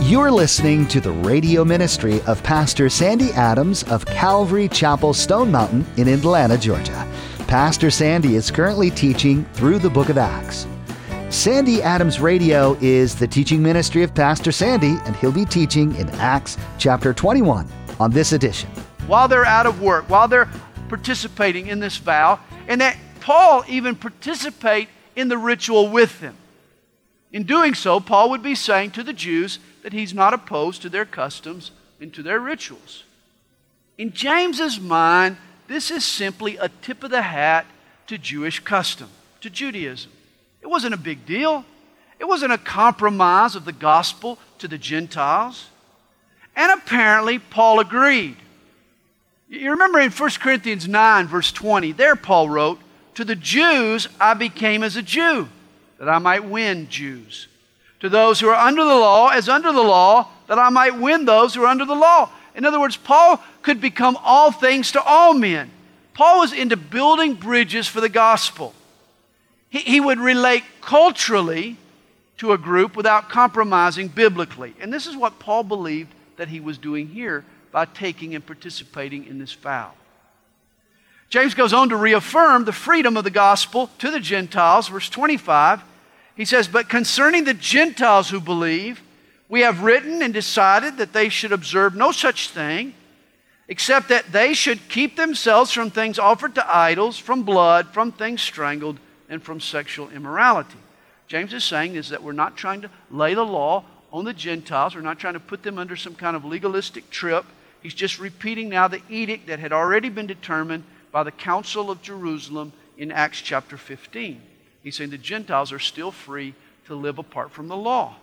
You're listening to the radio ministry of Pastor Sandy Adams of Calvary Chapel Stone Mountain in Atlanta, Georgia. Pastor Sandy is currently teaching through the book of Acts. Sandy Adams Radio is the teaching ministry of Pastor Sandy, and he'll be teaching in Acts chapter 21 on this edition. While they're out of work, while they're participating in this vow, and that Paul even participate in the ritual with them. In doing so, Paul would be saying to the Jews that he's not opposed to their customs and to their rituals. In James's mind, this is simply a tip of the hat to Jewish custom, to Judaism. It wasn't a big deal. It wasn't a compromise of the gospel to the Gentiles. And apparently, Paul agreed. You remember in 1 Corinthians 9, verse 20, there Paul wrote, "To the Jews I became as a Jew, that I might win Jews. To those who are under the law, as under the law, that I might win those who are under the law." In other words, Paul could become all things to all men. Paul was into building bridges for the gospel. He would relate culturally to a group without compromising biblically. And this is what Paul believed that he was doing here by taking and participating in this vow. James goes on to reaffirm the freedom of the gospel to the Gentiles. Verse 25, he says, "But concerning the Gentiles who believe, we have written and decided that they should observe no such thing, except that they should keep themselves from things offered to idols, from blood, from things strangled, and from sexual immorality." James is saying is that we're not trying to lay the law on the Gentiles. We're not trying to put them under some kind of legalistic trip. He's just repeating now the edict that had already been determined by the Council of Jerusalem in Acts chapter 15. He's saying the Gentiles are still free to live apart from the law.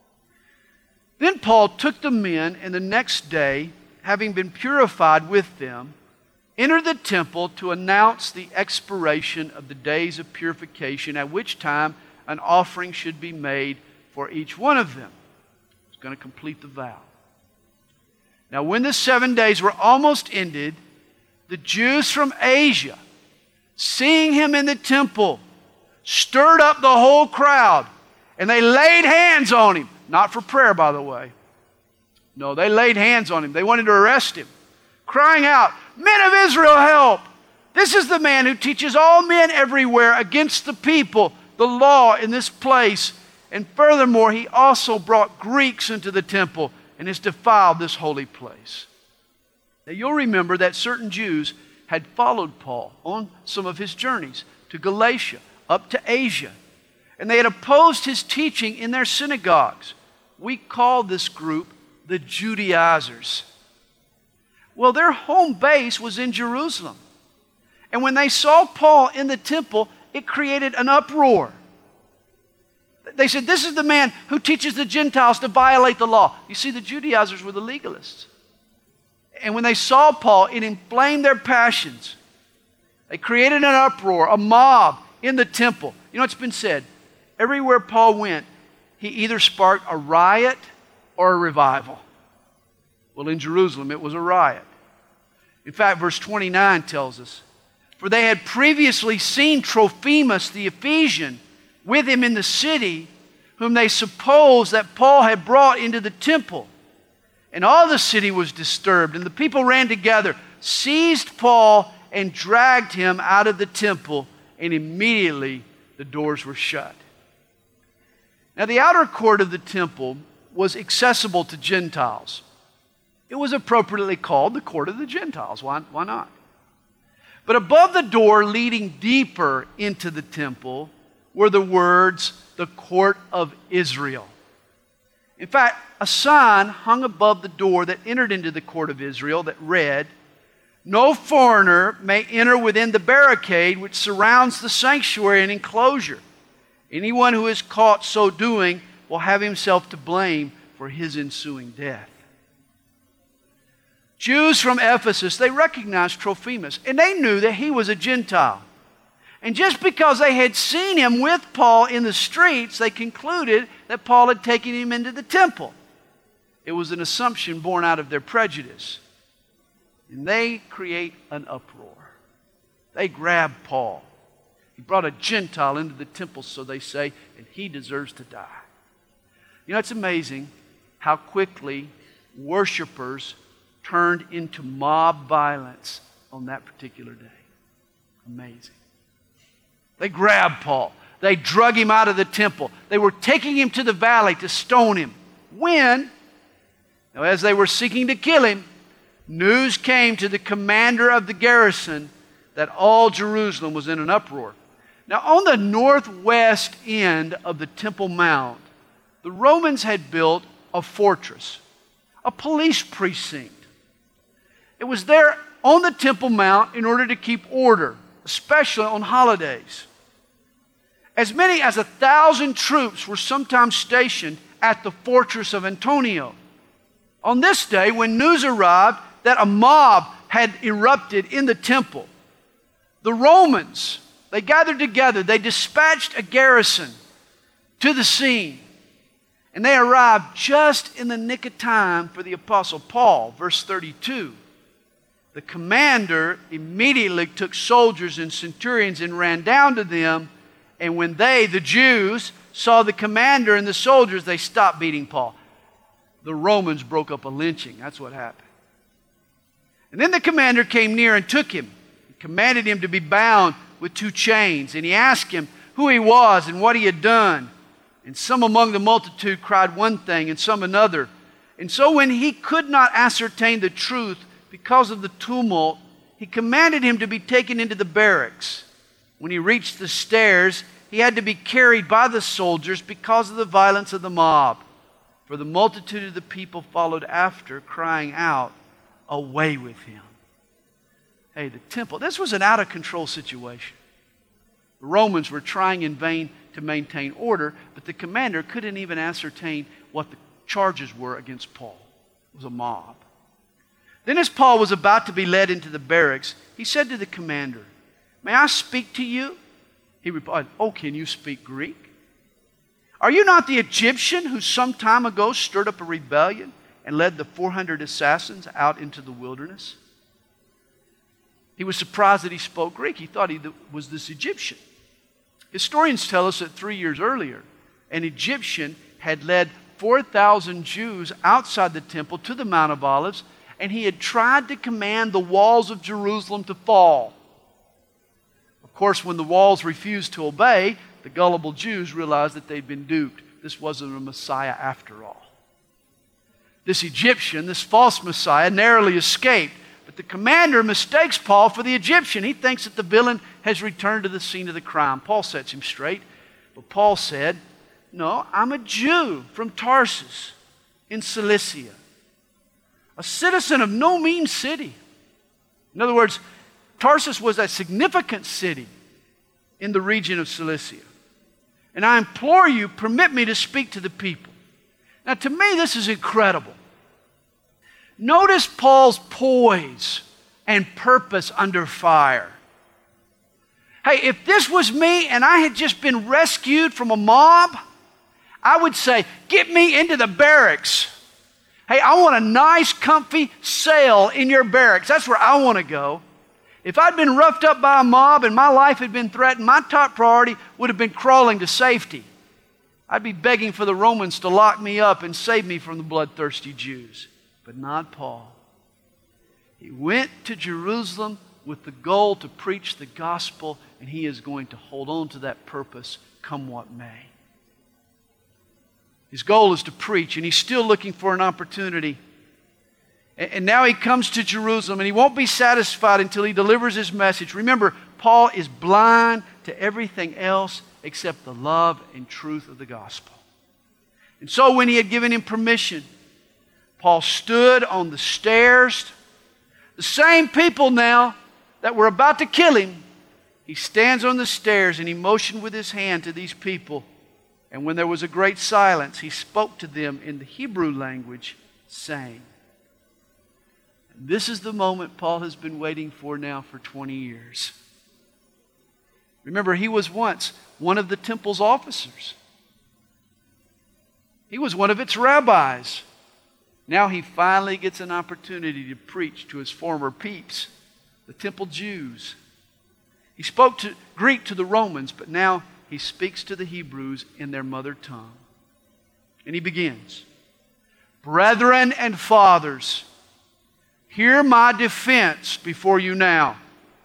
Then Paul took the men, and the next day, having been purified with them, entered the temple to announce the expiration of the days of purification, at which time an offering should be made for each one of them. He's going to complete the vow. Now, when the 7 days were almost ended, the Jews from Asia, seeing him in the temple, stirred up the whole crowd, and they laid hands on him. Not for prayer, by the way. No, they laid hands on him. They wanted to arrest him, crying out, "Men of Israel, help! This is the man who teaches all men everywhere against the people, the law in this place. And furthermore, he also brought Greeks into the temple and has defiled this holy place." Now, you'll remember that certain Jews had followed Paul on some of his journeys to Galatia, up to Asia. And they had opposed his teaching in their synagogues. We call this group the Judaizers. Well, their home base was in Jerusalem. And when they saw Paul in the temple, it created an uproar. They said, "This is the man who teaches the Gentiles to violate the law." You see, the Judaizers were the legalists. And when they saw Paul, it inflamed their passions. They created an uproar, a mob in the temple. You know, it's been said, everywhere Paul went, he either sparked a riot or a revival. Well, in Jerusalem, it was a riot. In fact, verse 29 tells us, "For they had previously seen Trophimus the Ephesian with him in the city, whom they supposed that Paul had brought into the temple. And all the city was disturbed, and the people ran together, seized Paul, and dragged him out of the temple, and immediately the doors were shut." Now, the outer court of the temple was accessible to Gentiles. It was appropriately called the court of the Gentiles. Why not? But above the door leading deeper into the temple were the words, "The court of Israel." In fact, a sign hung above the door that entered into the court of Israel that read, "No foreigner may enter within the barricade which surrounds the sanctuary and enclosure. Anyone who is caught so doing will have himself to blame for his ensuing death." Jews from Ephesus, they recognized Trophimus, and they knew that he was a Gentile. And just because they had seen him with Paul in the streets, they concluded that Paul had taken him into the temple. It was an assumption born out of their prejudice. And they create an uproar. They grab Paul. He brought a Gentile into the temple, so they say, and he deserves to die. You know, it's amazing how quickly worshipers turned into mob violence on that particular day. Amazing. They grabbed Paul. They drug him out of the temple. They were taking him to the valley to stone him. When, as they were seeking to kill him, news came to the commander of the garrison that all Jerusalem was in an uproar. Now, on the northwest end of the Temple Mount, the Romans had built a fortress, a police precinct. It was there on the Temple Mount in order to keep order, especially on holidays. As many as 1,000 troops were sometimes stationed at the fortress of Antonia. On this day, when news arrived that a mob had erupted in the temple, the Romans, they gathered together, they dispatched a garrison to the scene, and they arrived just in the nick of time for the Apostle Paul. Verse 32. The commander immediately took soldiers and centurions and ran down to them, and when they, the Jews, saw the commander and the soldiers, they stopped beating Paul. The Romans broke up a lynching. That's what happened. And then the commander came near and took him, and commanded him to be bound with 2 chains. And he asked him who he was and what he had done. And some among the multitude cried one thing and some another. And so when he could not ascertain the truth because of the tumult, he commanded him to be taken into the barracks. When he reached the stairs, he had to be carried by the soldiers because of the violence of the mob. For the multitude of the people followed after, crying out, "Away with him." Hey, the temple, this was an out-of-control situation. The Romans were trying in vain to maintain order, but the commander couldn't even ascertain what the charges were against Paul. It was a mob. Then as Paul was about to be led into the barracks, he said to the commander, "May I speak to you?" He replied, "Oh, can you speak Greek? Are you not the Egyptian who some time ago stirred up a rebellion and led the 400 assassins out into the wilderness?" He was surprised that he spoke Greek. He thought he was this Egyptian. Historians tell us that 3 years earlier, an Egyptian had led 4,000 Jews outside the temple to the Mount of Olives, and he had tried to command the walls of Jerusalem to fall. Of course, when the walls refused to obey, the gullible Jews realized that they'd been duped. This wasn't a Messiah after all. This Egyptian, this false Messiah, narrowly escaped. But the commander mistakes Paul for the Egyptian. He thinks that the villain has returned to the scene of the crime. Paul sets him straight. But Paul said, "No, I'm a Jew from Tarsus in Cilicia, a citizen of no mean city." In other words, Tarsus was a significant city in the region of Cilicia. "And I implore you, permit me to speak to the people." Now, to me, this is incredible. Notice Paul's poise and purpose under fire. Hey, if this was me and I had just been rescued from a mob, I would say, "Get me into the barracks. Hey, I want a nice, comfy cell in your barracks. That's where I want to go." If I'd been roughed up by a mob and my life had been threatened, my top priority would have been crawling to safety. I'd be begging for the Romans to lock me up and save me from the bloodthirsty Jews. But not Paul. He went to Jerusalem with the goal to preach the gospel, and he is going to hold on to that purpose come what may. His goal is to preach, and he's still looking for an opportunity. And now he comes to Jerusalem, and he won't be satisfied until he delivers his message. Remember, Paul is blind to everything else except the love and truth of the gospel. And so when he had given him permission, Paul stood on the stairs. The same people now that were about to kill him, he stands on the stairs and he motioned with his hand to these people. And when there was a great silence, he spoke to them in the Hebrew language, saying, and this is the moment Paul has been waiting for now for 20 years. Remember, he was once one of the temple's officers. He was one of its rabbis. Now he finally gets an opportunity to preach to his former peeps, the temple Jews. He spoke Greek to the Romans, but now he speaks to the Hebrews in their mother tongue. And he begins, Brethren and fathers, hear my defense before you now.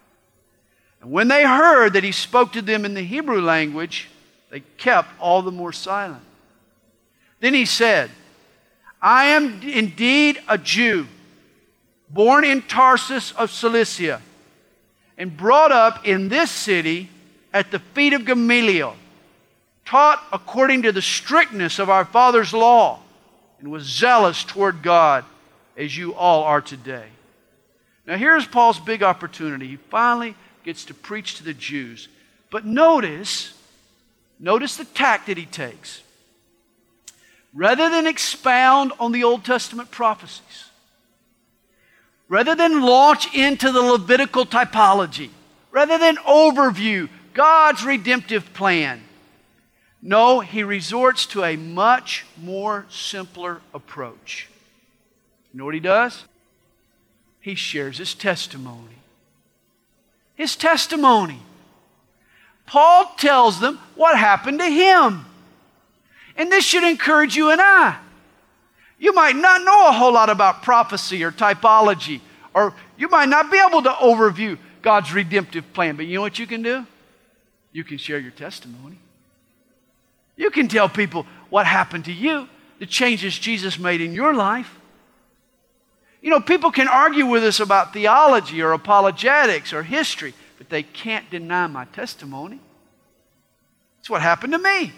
And when they heard that he spoke to them in the Hebrew language, they kept all the more silent. Then he said, I am indeed a Jew, born in Tarsus of Cilicia, and brought up in this city at the feet of Gamaliel, taught according to the strictness of our father's law, and was zealous toward God as you all are today. Now here's Paul's big opportunity. He finally gets to preach to the Jews. But notice the tack that he takes. Rather than expound on the Old Testament prophecies, rather than launch into the Levitical typology, rather than overview God's redemptive plan, no, he resorts to a much more simpler approach. You know what he does? He shares his testimony. His testimony. Paul tells them what happened to him. And this should encourage you and I. You might not know a whole lot about prophecy or typology, or you might not be able to overview God's redemptive plan, but you know what you can do? You can share your testimony. You can tell people what happened to you, the changes Jesus made in your life. You know, people can argue with us about theology or apologetics or history, but they can't deny my testimony. It's what happened to me.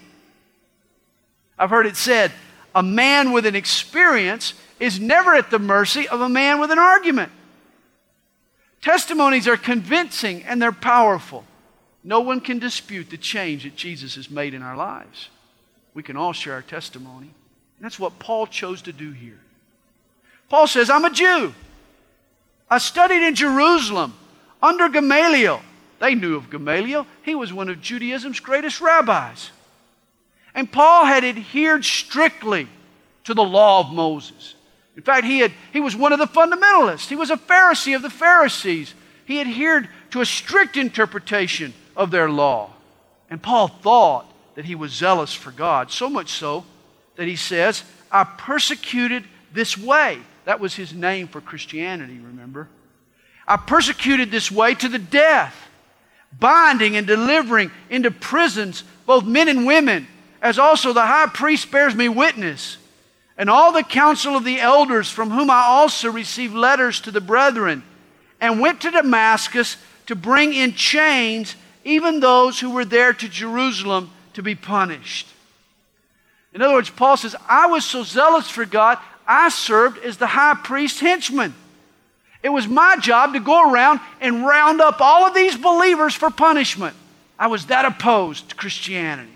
I've heard it said, a man with an experience is never at the mercy of a man with an argument. Testimonies are convincing and they're powerful. No one can dispute the change that Jesus has made in our lives. We can all share our testimony. And that's what Paul chose to do here. Paul says, I'm a Jew. I studied in Jerusalem under Gamaliel. They knew of Gamaliel. He was one of Judaism's greatest rabbis. And Paul had adhered strictly to the law of Moses. In fact, he was one of the fundamentalists. He was a Pharisee of the Pharisees. He adhered to a strict interpretation of their law. And Paul thought that he was zealous for God, so much so that he says, I persecuted this way. That was his name for Christianity, remember? I persecuted this way to the death, binding and delivering into prisons both men and women, as also the high priest bears me witness, and all the council of the elders, from whom I also received letters to the brethren, and went to Damascus to bring in chains even those who were there to Jerusalem to be punished. In other words, Paul says, I was so zealous for God, I served as the high priest's henchman. It was my job to go around and round up all of these believers for punishment. I was that opposed to Christianity.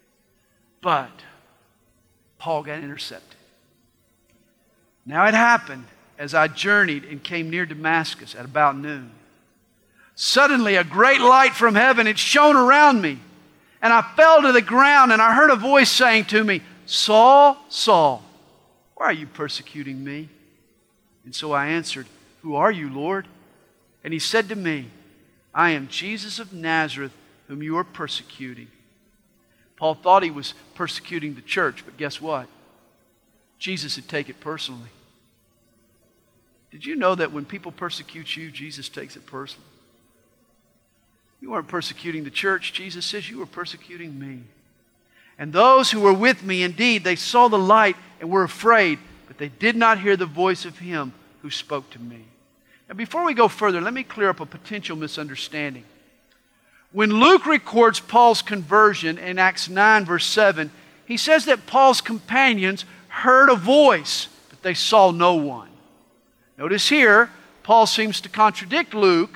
But Paul got intercepted. Now it happened as I journeyed and came near Damascus at about noon. Suddenly a great light from heaven had shone around me, and I fell to the ground, and I heard a voice saying to me, Saul, Saul, why are you persecuting me? And so I answered, Who are you, Lord? And he said to me, I am Jesus of Nazareth, whom you are persecuting. Paul thought he was persecuting the church, but guess what? Jesus would take it personally. Did you know that when people persecute you, Jesus takes it personally? You weren't persecuting the church. Jesus says you were persecuting me. And those who were with me, indeed, they saw the light and were afraid, but they did not hear the voice of him who spoke to me. Now, before we go further, let me clear up a potential misunderstanding. When Luke records Paul's conversion in Acts 9, verse 7, he says that Paul's companions heard a voice, but they saw no one. Notice here, Paul seems to contradict Luke.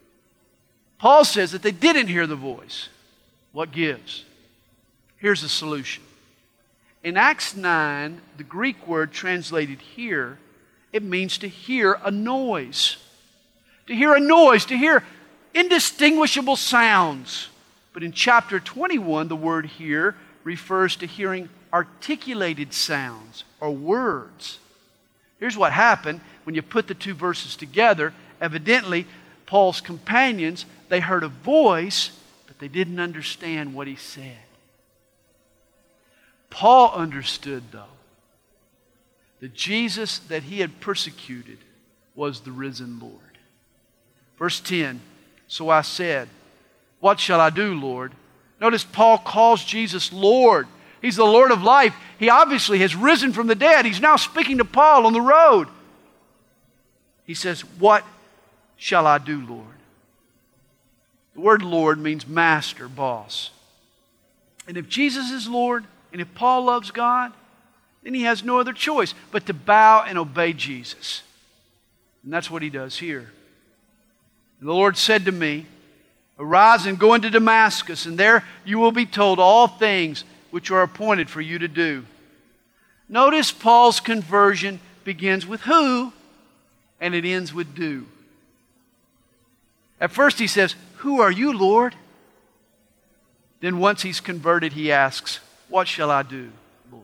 Paul says that they didn't hear the voice. What gives? Here's the solution. In Acts 9, the Greek word translated here, it means to hear a noise. To hear a noise, to hear indistinguishable sounds. But in chapter 21, the word here refers to hearing articulated sounds or words. Here's what happened when you put the two verses together. Evidently, Paul's companions, they heard a voice, but they didn't understand what he said. Paul understood, though. The Jesus that he had persecuted was the risen Lord. Verse 10, so I said, what shall I do, Lord? Notice Paul calls Jesus Lord. He's the Lord of life. He obviously has risen from the dead. He's now speaking to Paul on the road. He says, what shall I do, Lord? The word Lord means master, boss. And if Jesus is Lord, and if Paul loves God, then he has no other choice but to bow and obey Jesus. And that's what he does here. And the Lord said to me, arise and go into Damascus, and there you will be told all things which are appointed for you to do. Notice Paul's conversion begins with who, and it ends with do. At first he says, who are you, Lord? Then once he's converted, he asks, what shall I do, Lord?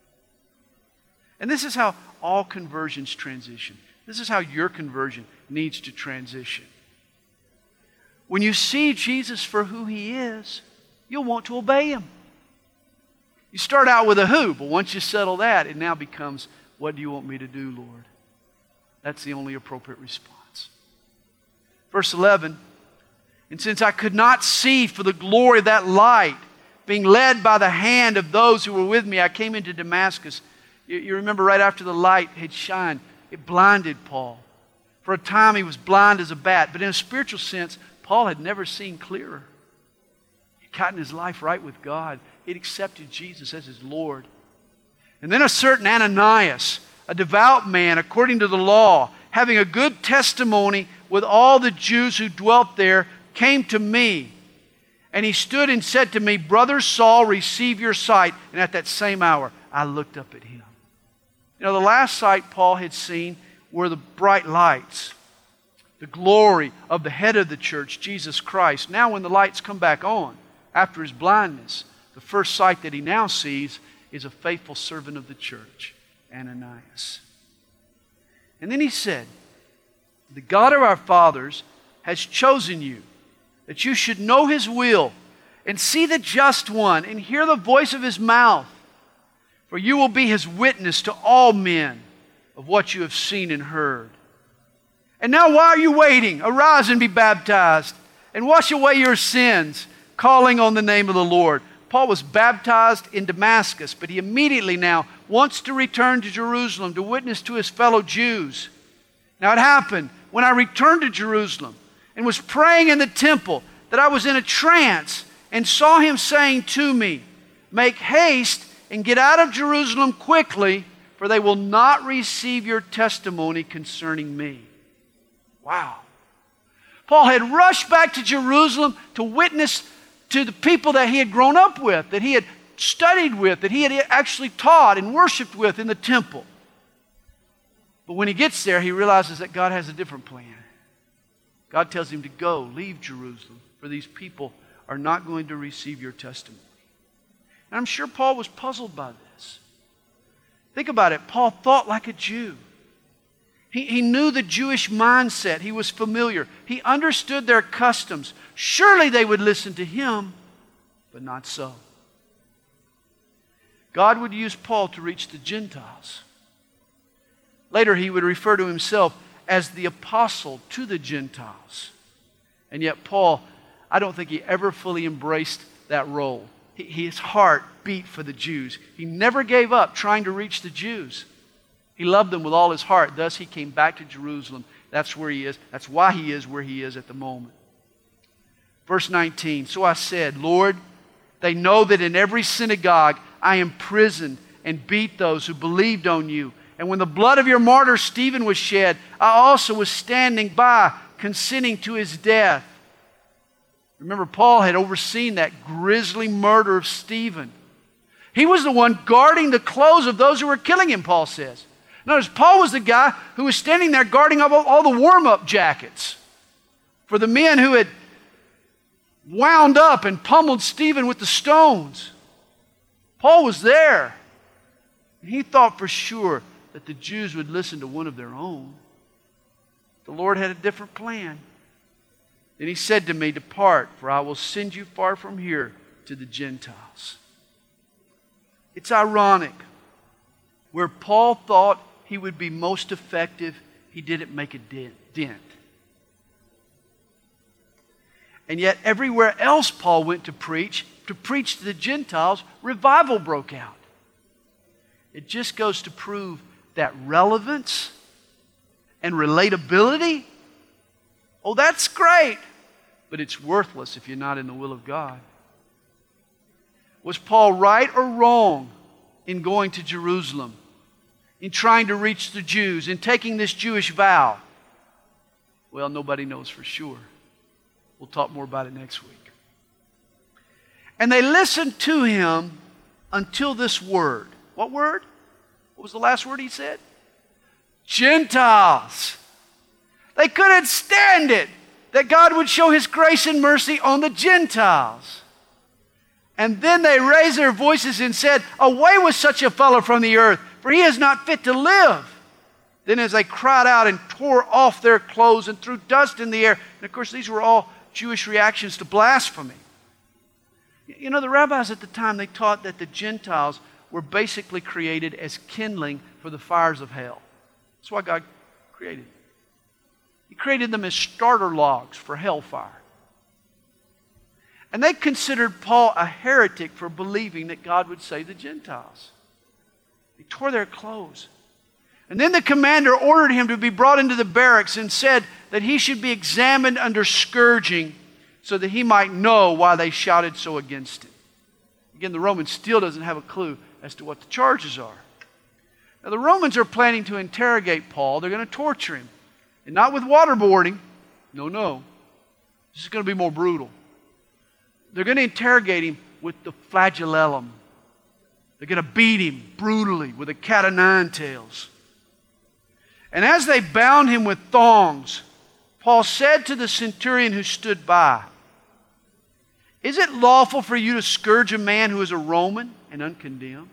And this is how all conversions transition. This is how your conversion needs to transition. When you see Jesus for who he is, you'll want to obey him. You start out with a who, but once you settle that, it now becomes, what do you want me to do, Lord? That's the only appropriate response. Verse 11, and since I could not see for the glory of that light, being led by the hand of those who were with me, I came into Damascus. You remember right after the light had shined, it blinded Paul. For a time he was blind as a bat, but in a spiritual sense, Paul had never seen clearer. He'd gotten his life right with God. He'd accepted Jesus as his Lord. And then a certain Ananias, a devout man according to the law, having a good testimony with all the Jews who dwelt there, came to me. And he stood and said to me, Brother Saul, receive your sight. And at that same hour, I looked up at him. You know, the last sight Paul had seen were the bright lights, the glory of the head of the church, Jesus Christ. Now when the lights come back on, after his blindness, the first sight that he now sees is a faithful servant of the church, Ananias. And then he said, the God of our fathers has chosen you, that you should know his will, and see the just one, and hear the voice of his mouth. For you will be his witness to all men of what you have seen and heard. And now why are you waiting? Arise and be baptized, and wash away your sins, calling on the name of the Lord. Paul was baptized in Damascus, but he immediately now wants to return to Jerusalem to witness to his fellow Jews. Now it happened when I returned to Jerusalem and was praying in the temple that I was in a trance and saw him saying to me, make haste and get out of Jerusalem quickly, for they will not receive your testimony concerning me. Wow. Paul had rushed back to Jerusalem to witness to the people that he had grown up with, that he had studied with, that he had actually taught and worshiped with in the temple. But when he gets there, he realizes that God has a different plan. God tells him to go, leave Jerusalem, for these people are not going to receive your testimony. And I'm sure Paul was puzzled by this. Think about it. Paul thought like a Jew. He knew the Jewish mindset. He was familiar. He understood their customs. Surely they would listen to him, but not so. God would use Paul to reach the Gentiles. Later he would refer to himself as the apostle to the Gentiles. And yet Paul, I don't think he ever fully embraced that role. His heart beat for the Jews. He never gave up trying to reach the Jews. He loved them with all his heart. Thus he came back to Jerusalem. That's where he is. That's why he is where he is at the moment. Verse 19, so I said, Lord, they know that in every synagogue I imprisoned and beat those who believed on you. And when the blood of your martyr Stephen was shed, I also was standing by, consenting to his death. Remember, Paul had overseen that grisly murder of Stephen. He was the one guarding the clothes of those who were killing him, Paul says. Notice, Paul was the guy who was standing there guarding all the warm-up jackets for the men who had wound up and pummeled Stephen with the stones. Paul was there. And he thought for sure that the Jews would listen to one of their own. The Lord had a different plan. Then he said to me, depart, for I will send you far from here to the Gentiles. It's ironic. Where Paul thought he would be most effective, he didn't make a dent. And yet everywhere else Paul went to preach to the Gentiles, revival broke out. It just goes to prove that relevance and relatability, oh, that's great, but it's worthless if you're not in the will of God. Was Paul right or wrong in going to Jerusalem, in trying to reach the Jews, in taking this Jewish vow? Well, nobody knows for sure. We'll talk more about it next week. And they listened to him until this word. What word? What was the last word he said? Gentiles. They couldn't stand it that God would show His grace and mercy on the Gentiles. And then they raised their voices and said, "Away with such a fellow from the earth, for he is not fit to live." Then as they cried out and tore off their clothes and threw dust in the air, and of course these were all Jewish reactions to blasphemy. You know, the rabbis at the time, they taught that the Gentiles were basically created as kindling for the fires of hell. That's why God created them. He created them as starter logs for hellfire. And they considered Paul a heretic for believing that God would save the Gentiles. They tore their clothes. And then the commander ordered him to be brought into the barracks and said that he should be examined under scourging so that he might know why they shouted so against him. Again, the Roman still doesn't have a clue as to what the charges are. Now, the Romans are planning to interrogate Paul. They're going to torture him. And not with waterboarding. No. This is going to be more brutal. They're going to interrogate him with the flagellum. They're going to beat him brutally with a cat o' nine tails. And as they bound him with thongs, Paul said to the centurion who stood by, "Is it lawful for you to scourge a man who is a Roman and uncondemned?"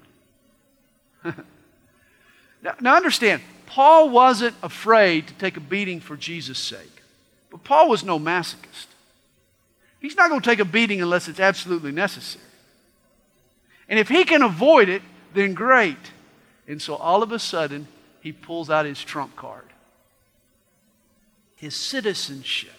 Now understand, Paul wasn't afraid to take a beating for Jesus' sake. But Paul was no masochist. He's not going to take a beating unless it's absolutely necessary. And if he can avoid it, then great. And so all of a sudden, he pulls out his trump card. His citizenship.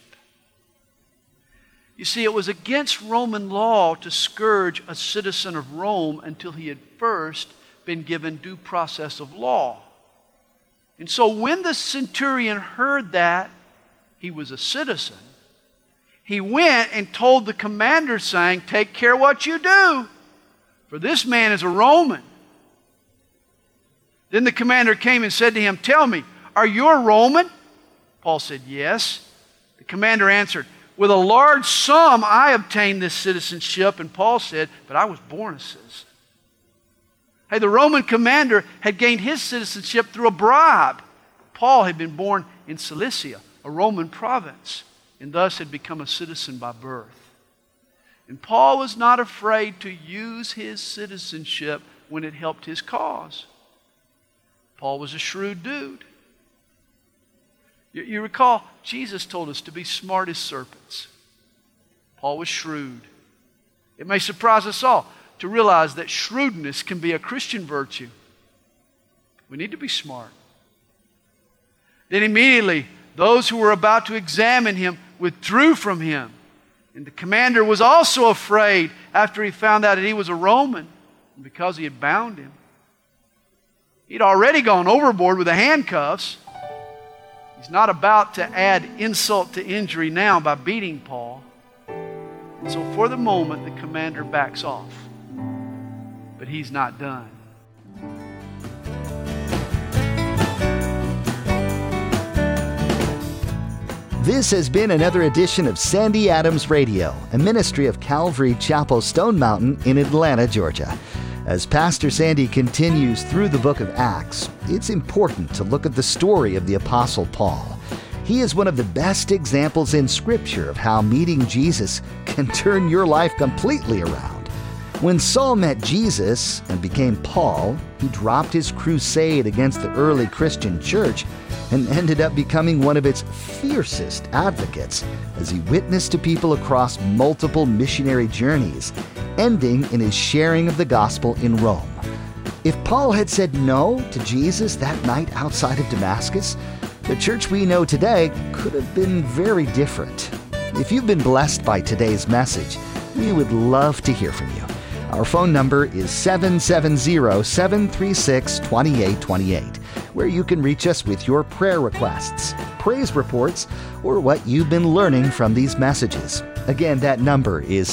You see, it was against Roman law to scourge a citizen of Rome until he had first been given due process of law. And so when the centurion heard that he was a citizen, he went and told the commander, saying, "Take care what you do, for this man is a Roman." Then the commander came and said to him, "Tell me, are you a Roman?" Paul said, "Yes." The commander answered, "With a large sum I obtained this citizenship." And Paul said, "But I was born a citizen." Hey, the Roman commander had gained his citizenship through a bribe. Paul had been born in Cilicia, a Roman province, and thus had become a citizen by birth. And Paul was not afraid to use his citizenship when it helped his cause. Paul was a shrewd dude. You recall, Jesus told us to be smart as serpents. Paul was shrewd. It may surprise us all to realize that shrewdness can be a Christian virtue. We need to be smart. Then immediately, those who were about to examine him withdrew from him. And the commander was also afraid after he found out that he was a Roman, because he had bound him. He'd already gone overboard with the handcuffs. He's not about to add insult to injury now by beating Paul. And so for the moment, the commander backs off. But he's not done. This has been another edition of Sandy Adams Radio, a ministry of Calvary Chapel Stone Mountain in Atlanta, Georgia. As Pastor Sandy continues through the book of Acts, it's important to look at the story of the Apostle Paul. He is one of the best examples in Scripture of how meeting Jesus can turn your life completely around. When Saul met Jesus and became Paul, he dropped his crusade against the early Christian church and ended up becoming one of its fiercest advocates as he witnessed to people across multiple missionary journeys, ending in his sharing of the gospel in Rome. If Paul had said no to Jesus that night outside of Damascus, the church we know today could have been very different. If you've been blessed by today's message, we would love to hear from you. Our phone number is 770-736-2828, where you can reach us with your prayer requests, praise reports, or what you've been learning from these messages. Again, that number is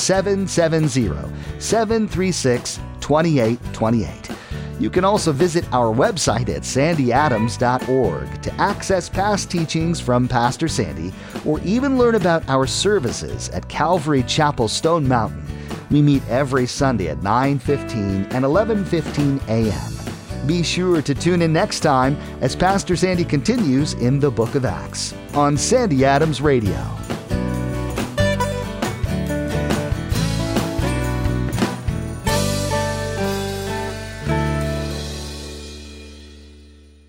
770-736-2828. You can also visit our website at sandyadams.org to access past teachings from Pastor Sandy, or even learn about our services at Calvary Chapel Stone Mountain. We meet every Sunday at 9:15 and 11:15 a.m. Be sure to tune in next time as Pastor Sandy continues in the Book of Acts on Sandy Adams Radio.